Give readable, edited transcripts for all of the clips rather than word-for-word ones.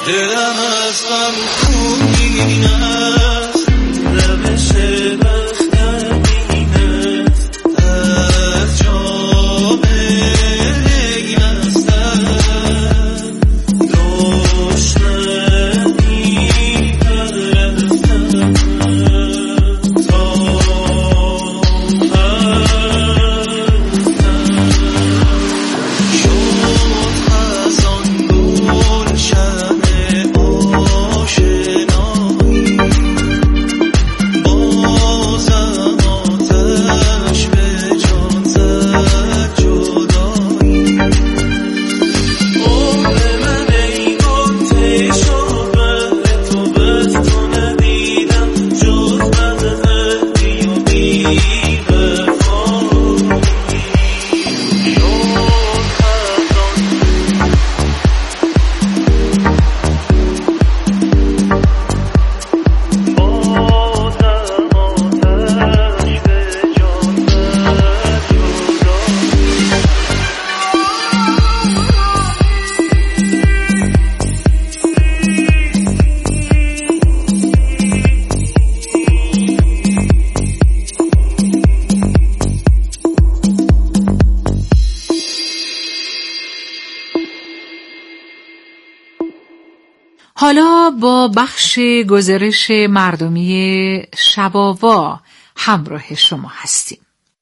دلم از غم خونین است، روش بخت درمین است، از جام این استن دشمنی پرستن تا حالا با بخش گزارش مردمی شب‌آوا همراه شما هستیم.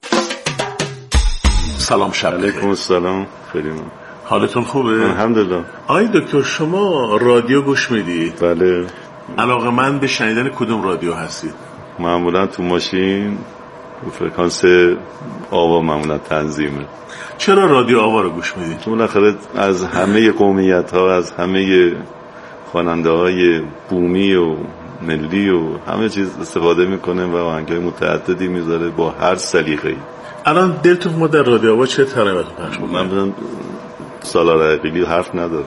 سلام شب بخیر. علیکم السلام. خیلی ممنون. حالتون خوبه؟ الحمدلله. آقای دکتر شما رادیو گوش میدید؟ بله. علاقه‌مند به شنیدن کدوم رادیو هستید؟ معمولا تو ماشین فرکانس آوا معمولا تنظیمه. چرا رادیو آوا رو گوش میدید؟ چون بالاخره از همه قومیت‌ها، از همه خواننده‌های بومی و ملی و همه چیز استفاده میکنه و آهنگ‌های متعددی میذاره با هر سلیقه‌ای. الان دلتون ما در رادیو آوا چه ترانه‌ای پخش می‌کنه؟ من بدون سالار حقیقی حرف نداره.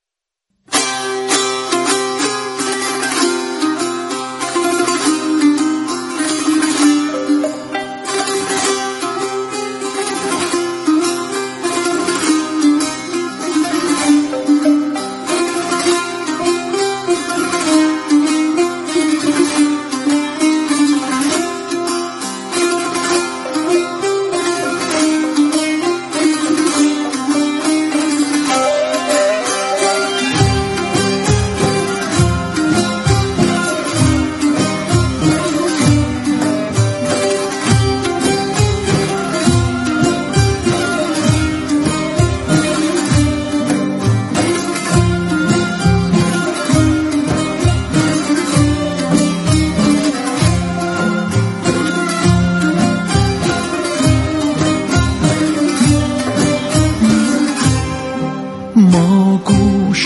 ما گوش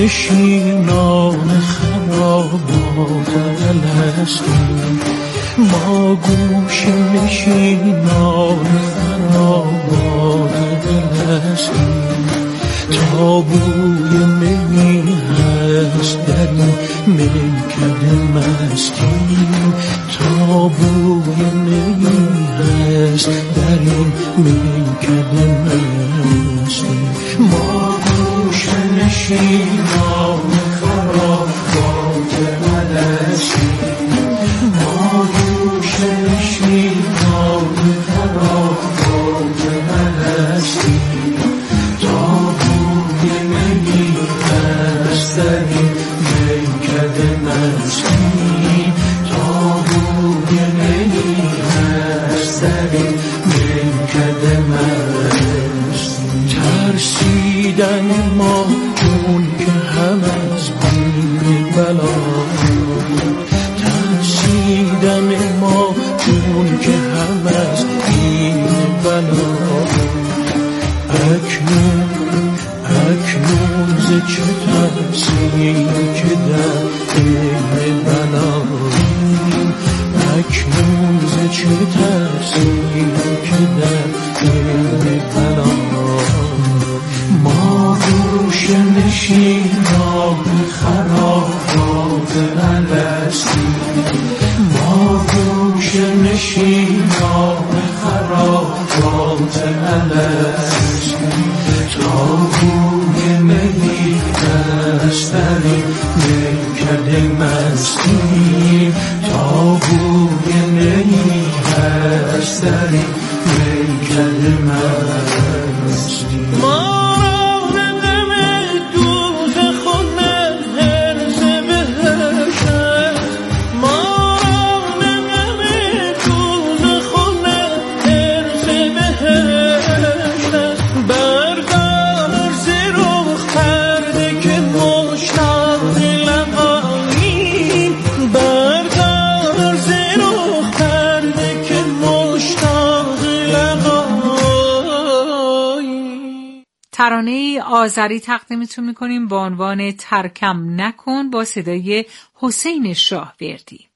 نشینان خرابات هستیم، ما گوش نشینان خرابات هستیم، تابوی می هست در این میکده مستیم، تابوی می هست در این میکده مستیم. ما گوش نشینان خرابات هستیم، ما گوش نشینان خرابات هستیم، تابوی می هست در این میکده مستیم، تابوی می هست در این میکده مستیم. ترسیدن ما چون که هم از بیم بلا، ترسیدن ما چون که هم از بیم بلا، اکنون ز چه ترسیم که در بیم بلا، اکنون ز چه ترسیم که در بیم بلا. ما گوش نشینان خرابات هستیم، ما گوش نشینان خرابات هستیم، تابوی می هست در این میکده مستی تا بوی می هست داری میکده مستی ترانه آذری تقدیمتون میکنیم با عنوان ترکم نکن با صدای حسین شاهوردی.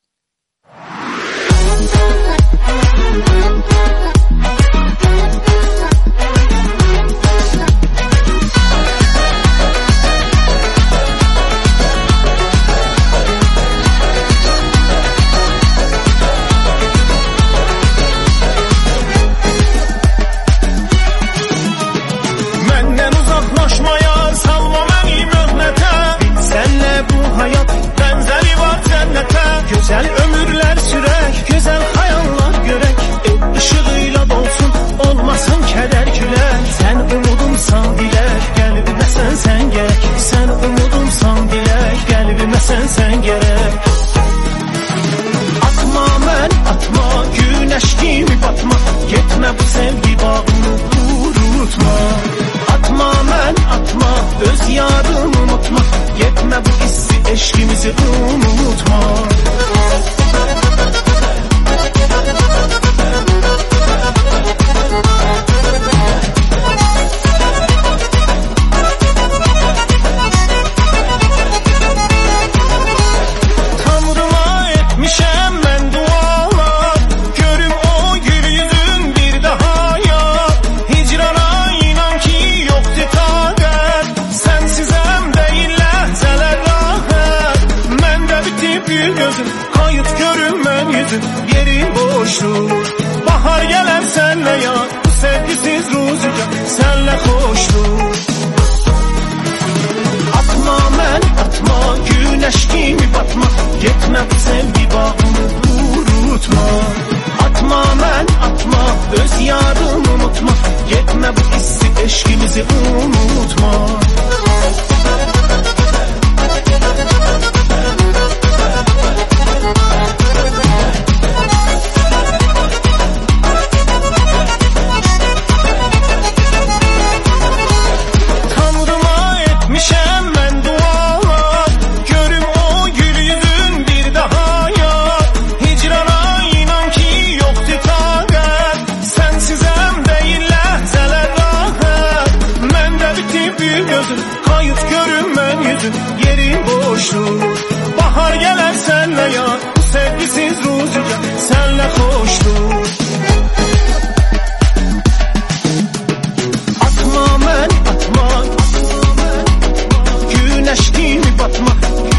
Güzel ömürler sürek, güzel hayaller görek. Işığıyla dolsun, olmasın keder güler. Sen umudumsan dilek, kalbime sen gerek. Sen umudumsan dilek, kalbime sen gerek. Atma mən, atma, güneş gibi batma. Gitme bu sevgi bağını kurutma. Atma mən, atma, öz yarını unutma. Gitme bu hissi, eşkimizi unutma. Yerin boşluğu bahar gelen senle ya bu sevgisiz rüzgar senle hoşluğu. Atma mən, atma, güneş gibi batma. Gitme bu sevgi bağını kurutma. Atma mən, atma, öz yarını unutma. Gitme bu hissi, eşkimizi unutma. Yerin boşluğu bahar gelen senle ya bu sevgisiz rüzgar senle hoşluğu. Atma mən, atma, güneş gibi batma.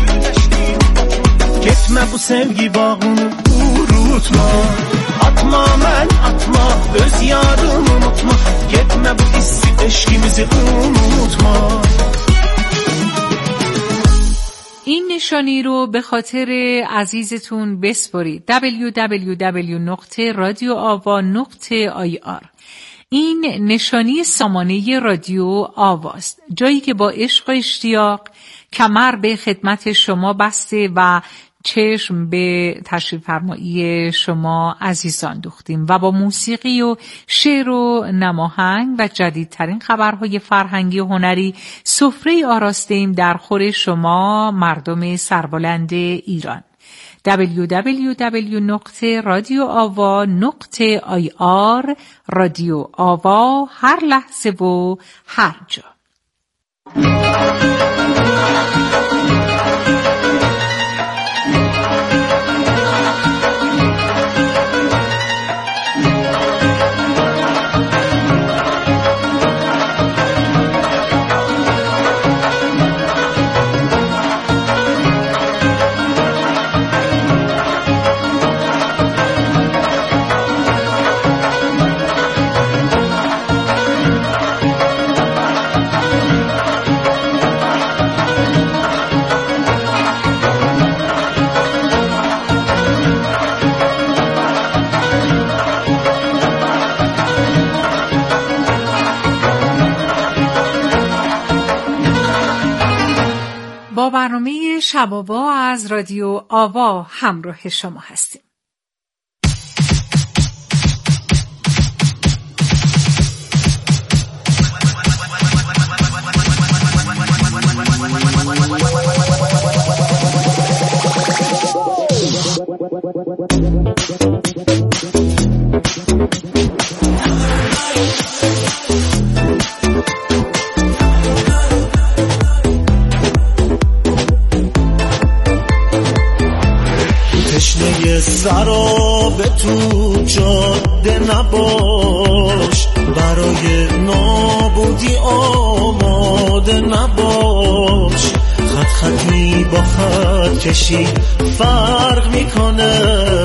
Gitme bu sevgi bağını kurutma. Atma mən, atma, öz yarını unutma. Gitme bu hissi, eşkimizi unutma. این نشانی رو به خاطر عزیزتون بسپارید. www.radioava.ir. این نشانی سامانه رادیو آواست، جایی که با عشق و اشتیاق کمر به خدمت شما بسته و چشم به تشریف فرمایی شما عزیزان دوختیم و با موسیقی و شعر و نماهنگ و جدیدترین خبرهای فرهنگی و هنری سفره آراستیم در خور شما مردم سربلند ایران. www.radioava.ir. رادیو آوا، هر لحظه و هر جا. با برنامه شبابا از رادیو آوا همراه شما هستیم. تشنه سراب تو جاده نباش، برای نابودی آماده نباش. خط خطی با خط کشی فرق میکنه،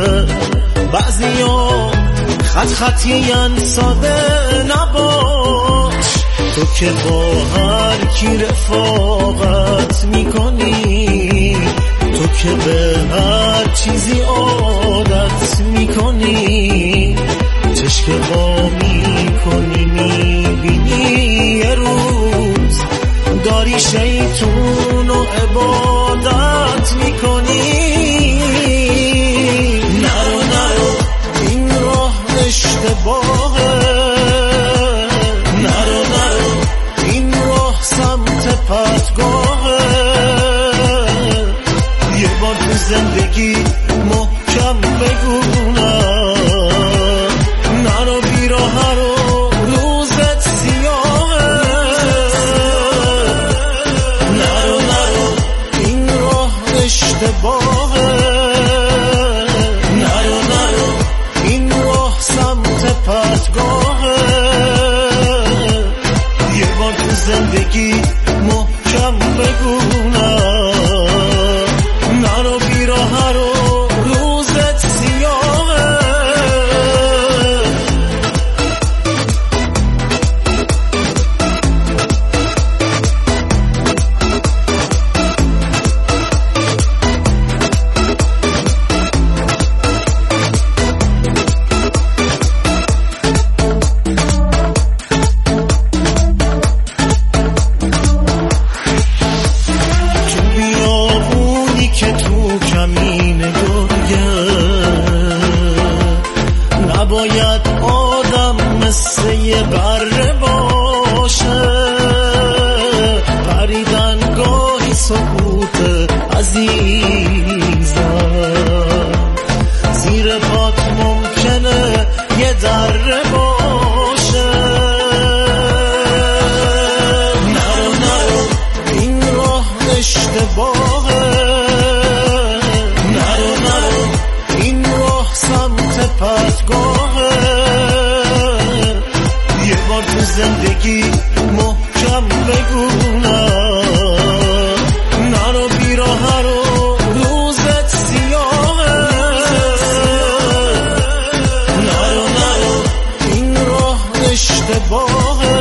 بعضیا خط خطیان ساده نباش. تو که با هر کی رفاقت میکنی، تو که به هر چیزی عادت میکنی، چشم وا میکنی میبینی یه روز داری شیطون و عبادت میکنی. نرو نرو این راه اشتباهه، نرو نرو این راه سمت پرتگاهه. یه بار تو زندگی محکم بگونم، نرو بیراه رو روزت سیاهه. نرو نرو این راه اشتباهه، نرو نرو این راه سمت پرتگاهه. یه بار تو زندگی محکم بگونم، نرو بیراه رو روزت سیاهه. نباید آدم مثل یه بره باشه، پریدن گاهی سکوت عزیزم، زیر پات ممکنه یه دره باشه. نرو نرو این راه اشتباهه، نرو نرو این راه سمت پرتگاهه. یه بار تو زندگی محکم بگونم، نرو بیراه رو روزت سیاهه. نرو نرو این راه اشتباهه،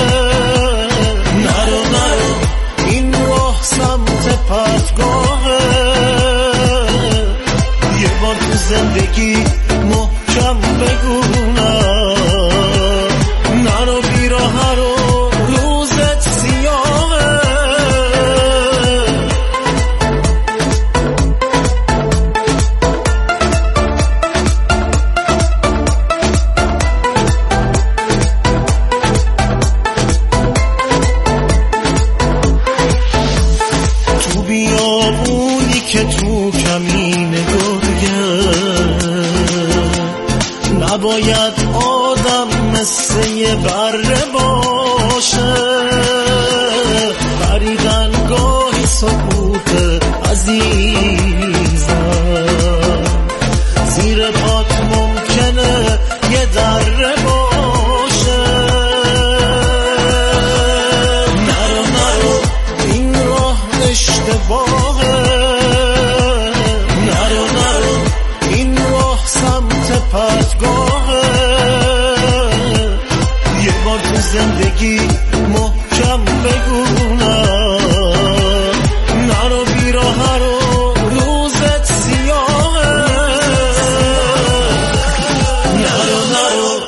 نرو نرو این راه سمت پرتگاهه. یه بار تو زندگی محکم بگونم، نرو بیراه رو روزت سیاهه. تو بیابونی که تو کمین گرگه، نباید آدم مثل یه بره باشه، پریدن گاهی سکوت عزیزم، زیر پات ممکنه یه دره باشه. نرو نرو این راه اشتباهه، نرو نرو این راه سمت پرتگاهه. یه بار تو زندگی محکم بگونم، نرو بیراه رو روزت سیاهه. نرو نرو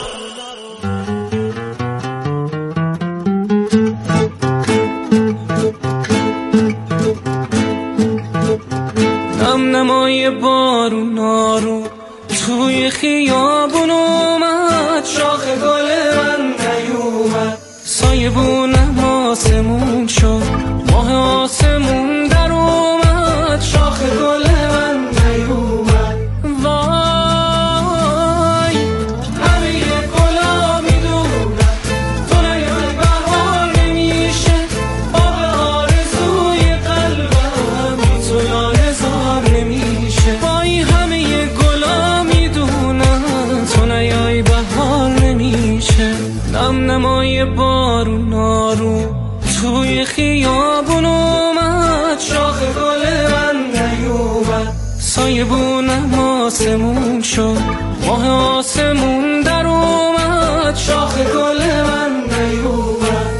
نمای بارون آروم توی خیابون اومد، شاخ گل من نیومد، سایبونم آسمون شد، ماه آسمون در اومد، شاخ گل من نیومد. وای همه گلا میدونم تو نیای بهار نمیشه، آب آرزوی قلبم بی تو لاله‌زار نمیشه. وای همه گلا میدونم تو نیای بهار نمیشه. نم نمای بارون آروم توی خیابون اومد، شاخ گل من نیومد، سایبونم آسمون شد، ماه آسمون در اومد، شاخ گل من نیومد.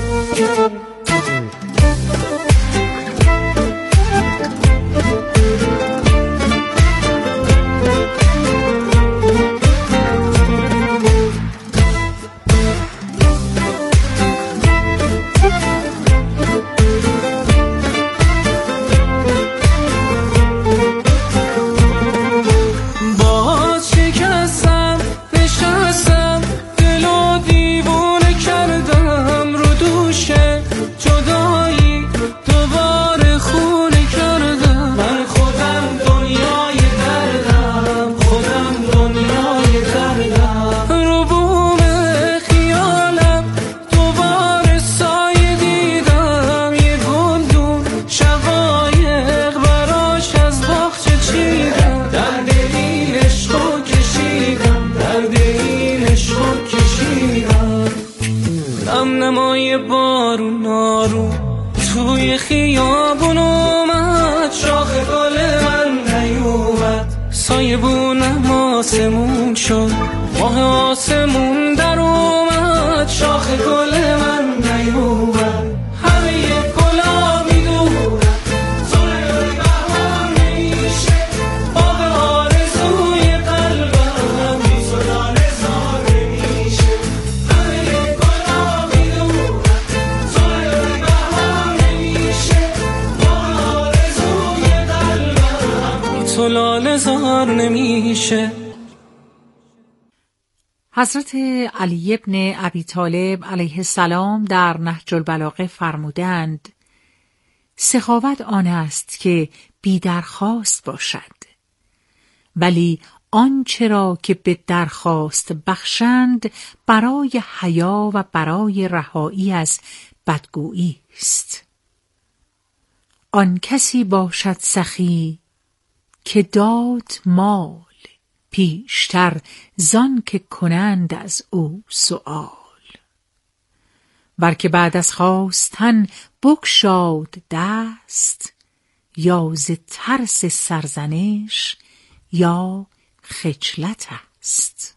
نمای بارون آروم توی خیابون اومد، شاخ گل من نیومد، سایبونم آسمون شد، ماه آسمون در اومد، شاخ گل من نیومد. همه گلا میدونم تو نیای بهار نمیشه، آب آرزوی قلبم بی تو لاله‌زار نمیشه. همه گلا میدونم تو نیای بهار نمیشه، آب آرزوی قلبم بی تو لاله‌زار نمیشه. حضرت علی ابن ابی طالب علیه السلام در نهج البلاغه فرمودند سخاوت آن است که بی درخواست باشد، ولی آنچه را که به درخواست بخشند برای حیا و برای رهایی از بدگویی است. آن کسی باشد سخی که داد مال، پیشتر زان که کنند از او سؤال. ور که بعد از خواستن بگشاد دست، یا ز ترس سرزنش یا خجلت است.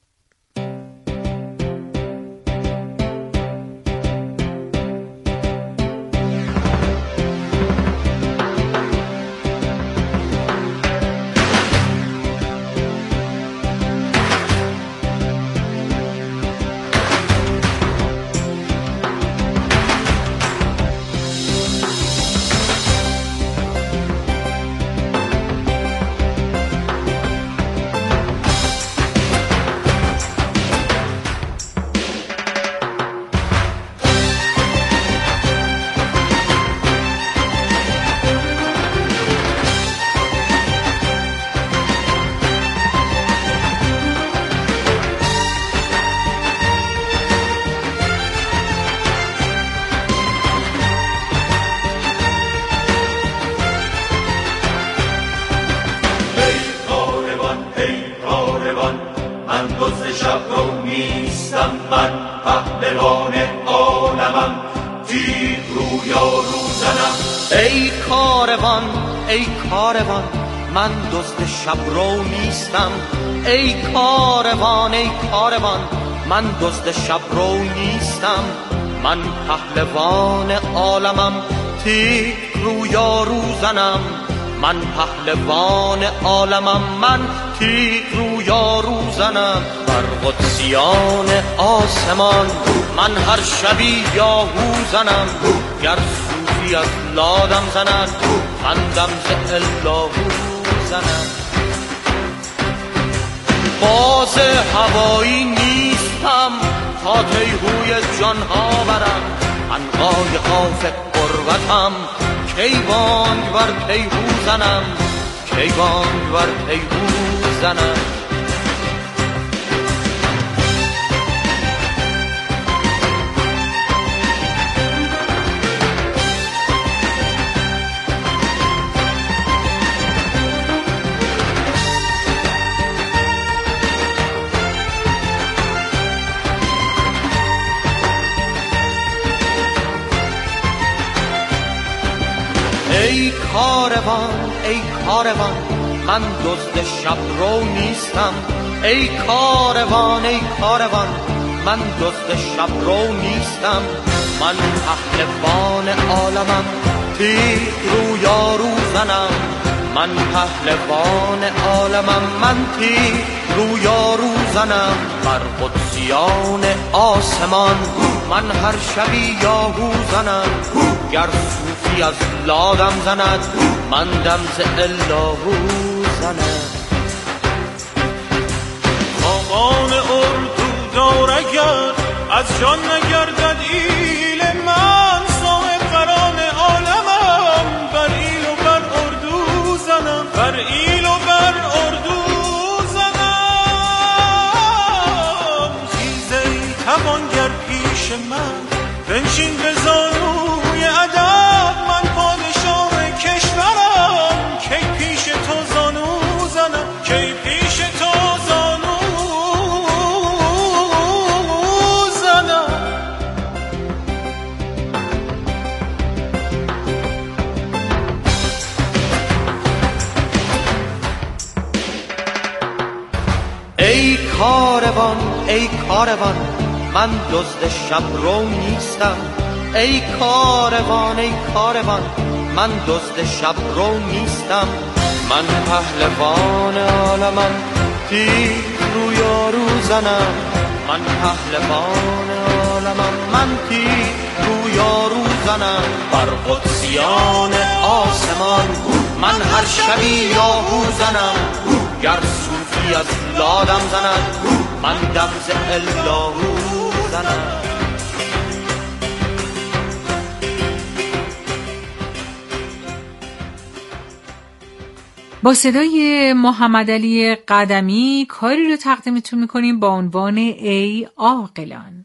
من دزد شب رو نیستم، من پهلوان عالمم، تیغ رویا روزنم. ای کاروان ای کاروان من دزد شب رو نیستم، ای کاروان ای کاروان من دزد شب رو نیستم. من پهلوان عالمم، تیغ رویا روزنم. من پهلوان عالمم، من تیغ رویا روزنم. بر قدسیان آسمان من هر شبی یاهو زنم. گر صوفی از لادم زند، خندم ز الله زنم. باز هوایی نیستم تا تیهوی جانها برم، عنقای خاف قربتم کی بانگ بر تیهو زنم، کی بانگ بر تیهو زنم. ای کاروان ای کاروان من دزد شب رو نیستم، ای کاروان ای کاروان من دزد شب رو نیستم. من پهلوان عالمم تیر رو یارو زنم، من پهلوان عالمم من تیر رو یارو زنم. بر قدسیان آسمان من هر شبی یاهو زنم، گر صوفی از لادم زند من دم ز اللهو زنم. خاقان اردو دار اگر از جان نگردد ایل من، صاحب قران عالمم بر ایل و بر اردو زنم، بر ایل و بر اردو زنم. خیزه ای توانگر پیش من بنشین به زانوی ادب، من پادشاه کشورم کی پیش تو زانو زنم، کی پیش تو زانو زنم. ای کاروان ای کاروان من دزد شب رو نیستم، ای کاروان ای کاروان من دزد شب رو نیستم. من پهلوان عالمم تیر رو یارو زنم، من پهلوان عالمم من تیر رو یارو زنم. بر قدسیان آسمان من هر شبی یاهو زنم، گر صوفی از لادم زند من دم ز اللهو زنم. با صدای محمدعلی قدمی کاری رو تقدیمتون میکنیم با عنوان ای عاقلان.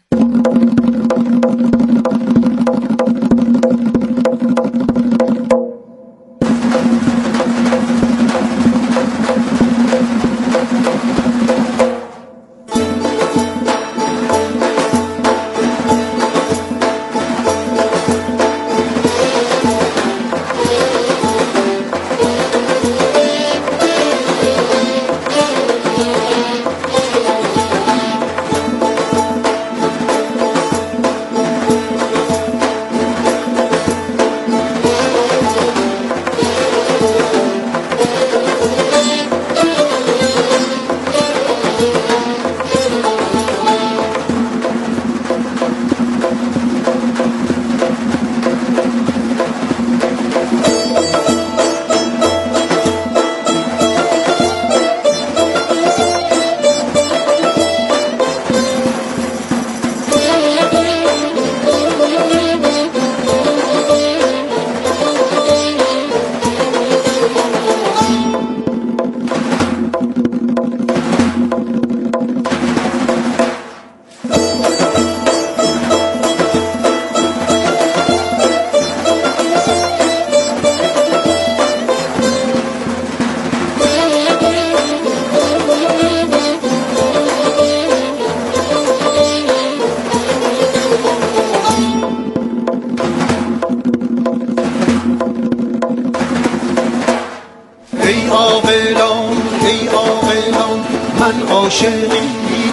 من عاشقی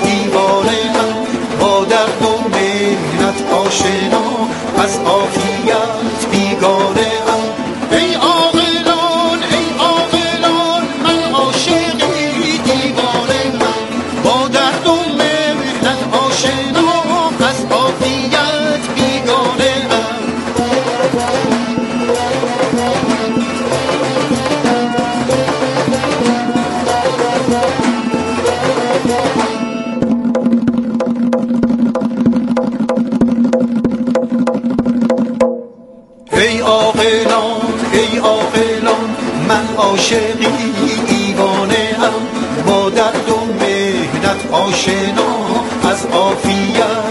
دیوانه‌ام، با درد و محنت آشنا، از عافیت بیگانه‌ام. ای عاقلان ای عاقلان، من عاشقی دیوانه‌ام، با درد و محنت آشنا، از عافیت بیگانه‌ام. من عاشقی دیوانه ام با درد و مهنت آشنا از عافیت